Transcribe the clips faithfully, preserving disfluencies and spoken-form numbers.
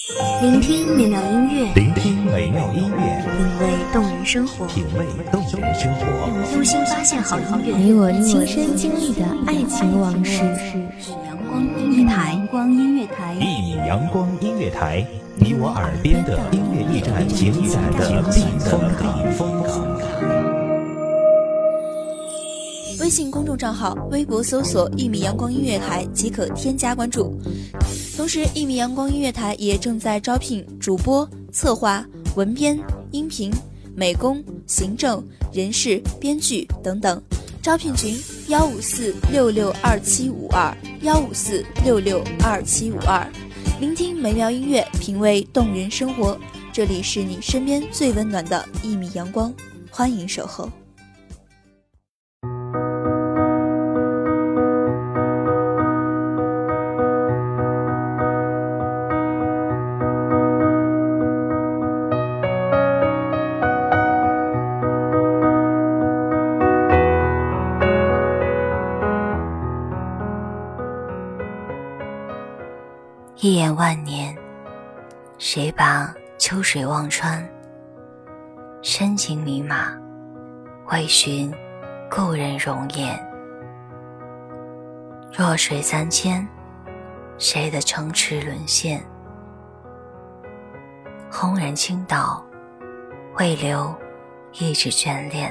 聆听美妙音乐， 聆听美妙音乐， 品味动人生活， 品味动人生活， 用心发现好音乐， 你我亲身经历的爱情往事。 阳光音乐台，阳光音乐台， 一米阳光音乐台，你我耳边的音乐驿站，情感的避风港。风港。 微信公众账号、微博搜索“一米阳光音乐台”即可添加关注。同时，一米阳光音乐台也正在招聘主播、策划、文编、音频、美工、行政、人事、编剧等等。招聘群：幺五四六六二七五二幺五四六六二七五二。聆听美妙音乐，品味动人生活。这里是你身边最温暖的一米阳光，欢迎守候。 一眼万年，谁把秋水望穿？深情迷马，为寻故人容颜。弱水三千，谁的城池沦陷？轰然倾倒，为留一纸眷恋。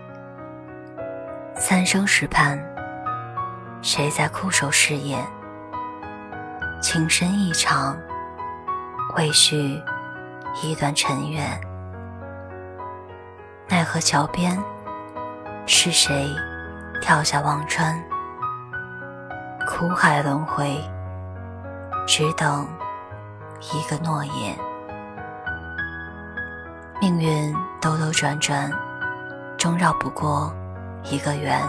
三生石畔，谁在枯守誓言？情深意长，为续一段尘缘。奈何桥边，是谁跳下忘川？苦海轮回，只等一个诺言。命运兜兜转转，终绕不过一个圆。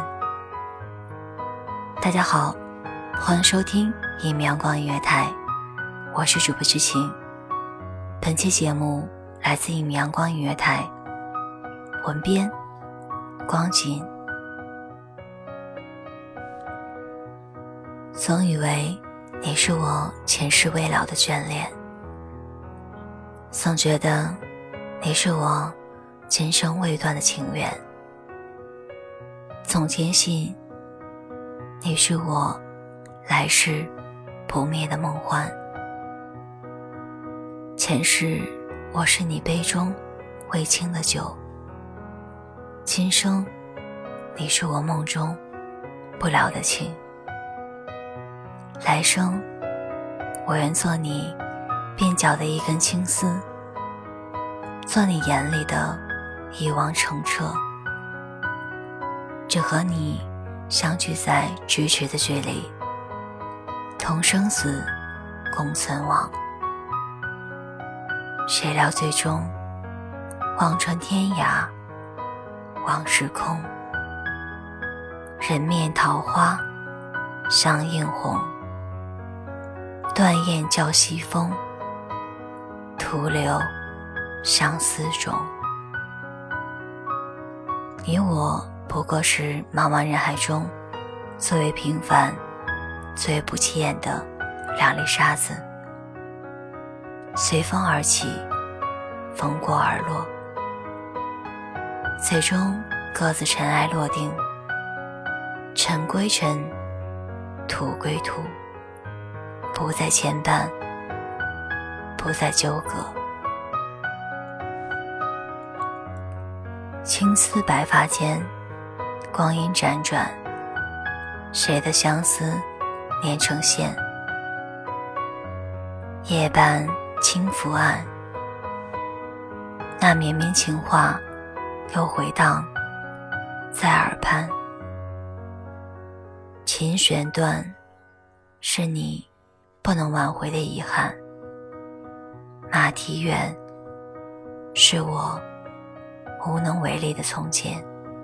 大家好，欢迎收听一米阳光音乐台，我是主播知晴。本期节目来自一米阳光音乐台，文编光景。总以为你是我前世未了的眷恋，总觉得你是我今生未断的情缘，总坚信你是我来世不灭的梦幻。前世我是你杯中未清的酒，今生你是我梦中不了的情。来生我愿做你鬓角的一根青丝，做你眼里的一汪澄澈，只和你相聚在咫尺的距离，同生死共存亡。谁料最终望穿天涯望时空，人面桃花相映红，断雁叫西风，徒留相思中。你我不过是茫茫人海中最为平凡最不起眼的两粒沙子，随风而起，风过而落，最终各自尘埃落定，尘归尘，土归土，不再牵绊，不再纠葛。青丝白发间，光阴辗转，谁的相思连成线？夜半轻拂岸，那绵绵情话又回荡在耳畔。琴弦断，是你不能挽回的遗憾；马蹄远，是我无能为力的从前。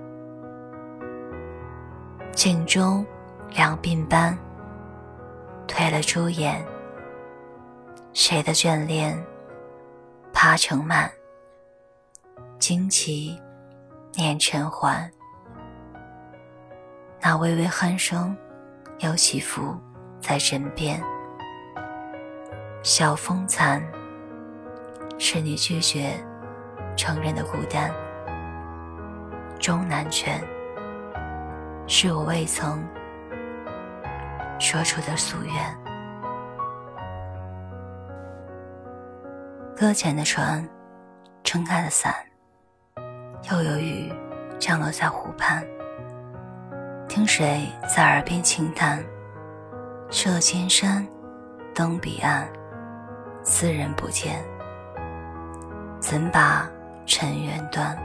镜中两鬓斑，褪了朱颜，谁的眷恋趴成满？旌旗念尘寰，那微微鼾声又起伏在枕边。晓风残， 是你拒绝承认的孤单。终南泉是我未曾说出的夙愿。搁浅的船，撑开了伞，又有雨降落在湖畔，听水在耳边轻叹，涉千山登彼岸，斯人不见，怎把尘缘断？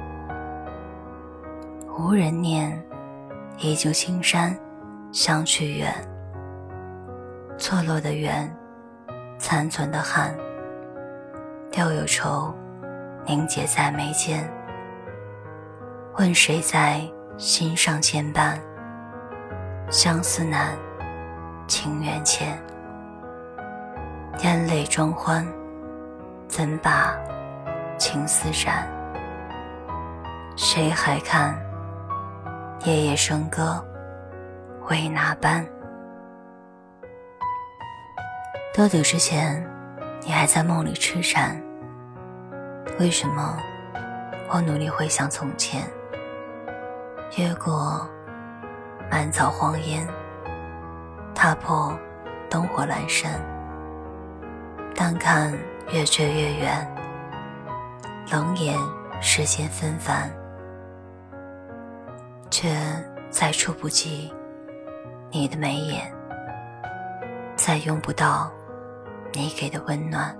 无人念，依旧青山相去远。错落的缘，残存的憾，又有愁凝结在眉间。问谁在心上牵绊？相思难，情缘浅。烟泪装欢，怎把情丝斩？谁还看夜夜笙歌为哪般？多久之前你还在梦里痴缠？为什么我努力回想从前，越过满草荒烟，踏破灯火阑珊，但看越追越远，冷眼世间纷繁，却再触不及你的眉眼，再拥不到你给的温暖。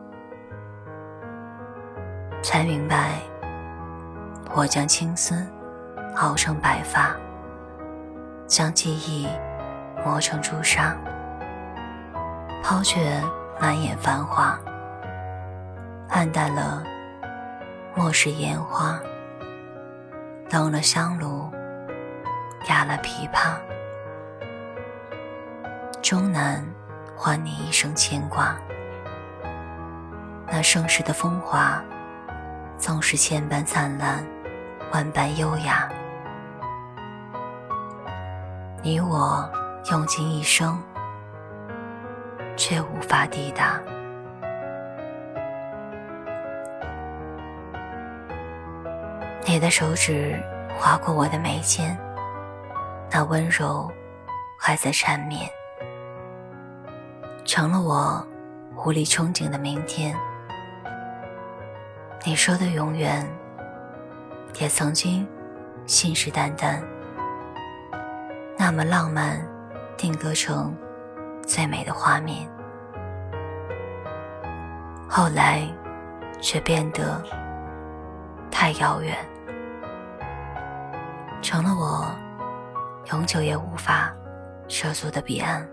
才明白，我将青丝熬成白发，将记忆磨成朱砂，抛却满眼繁华，暗淡了末世烟花，冷了香炉，哑了琵琶，终难还你一生牵挂。那盛世的风华，纵是千般灿烂，万般优雅，你我用尽一生，却无法抵达。你的手指划过我的眉间，那温柔还在缠绵，成了我无力憧憬的明天。你说的永远，也曾经信誓旦旦，那么浪漫，定格成最美的画面，后来却变得太遥远，成了我永久也无法涉足的彼岸。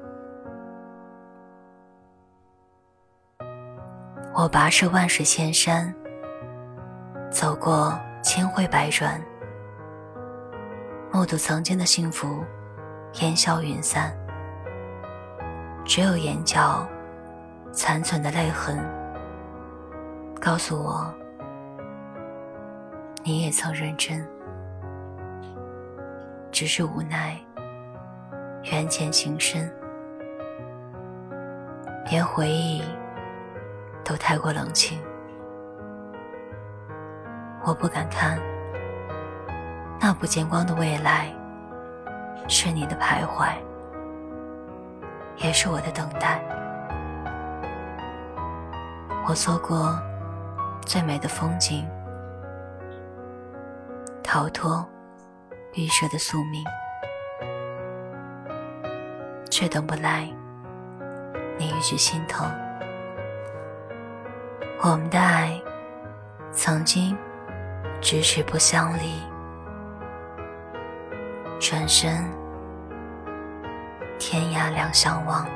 我跋涉万水千山，走过千回百转，目睹曾经的幸福烟消云散，只有眼角残存的泪痕告诉我，你也曾认真，只是无奈缘浅情深，连回忆都太过冷清。我不敢看那不见光的未来，是你的徘徊，也是我的等待。我错过最美的风景，逃脱预设的宿命，却等不来你一句心疼。我们的爱曾经咫尺不相离，转身天涯两相望。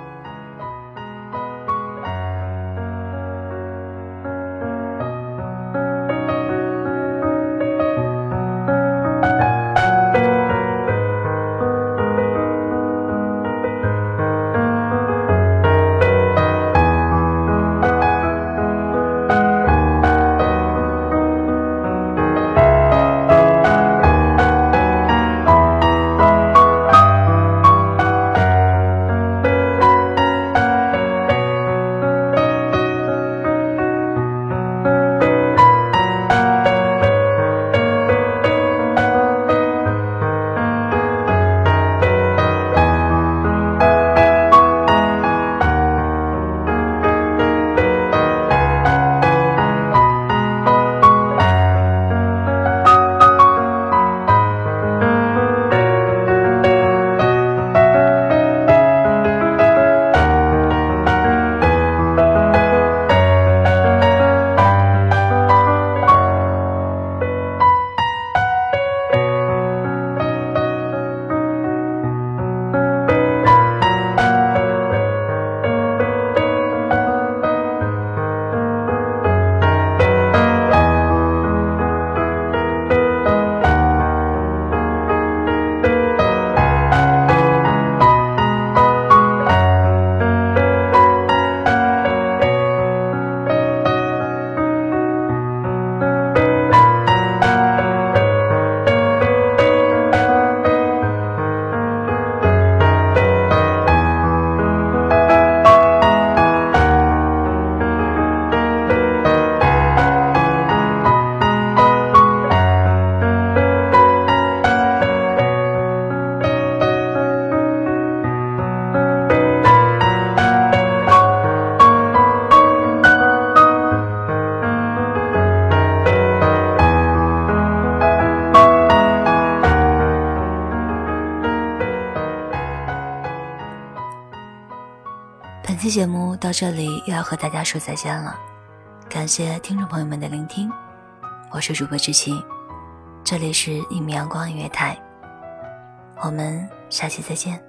期节目到这里又要和大家说再见了，感谢听众朋友们的聆听，我是主播知琪，这里是一米阳光音乐台，我们下期再见。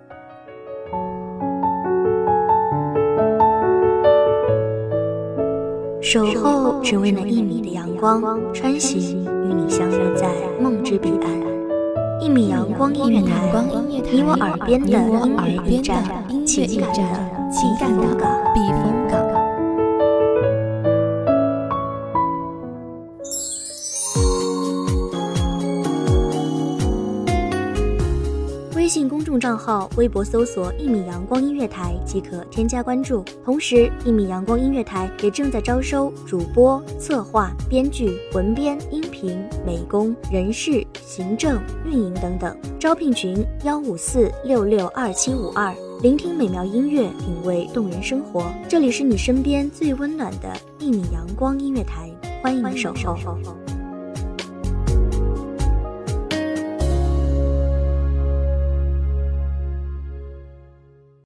守候只为那一米的阳光，穿行与你相约在梦之彼岸。一米阳光音乐台，你我耳边的音乐驿站，情感的情感的避风港。微信公众账号、微博搜索“一米阳光音乐台”即可添加关注。同时，一米阳光音乐台也正在招收主播、策划、编剧、文编、音频、美工、人事、行政、运营等等。招聘群：幺五四六六二七五二。聆听美妙音乐，品味动人生活。这里是你身边最温暖的一米阳光音乐台，欢迎守候。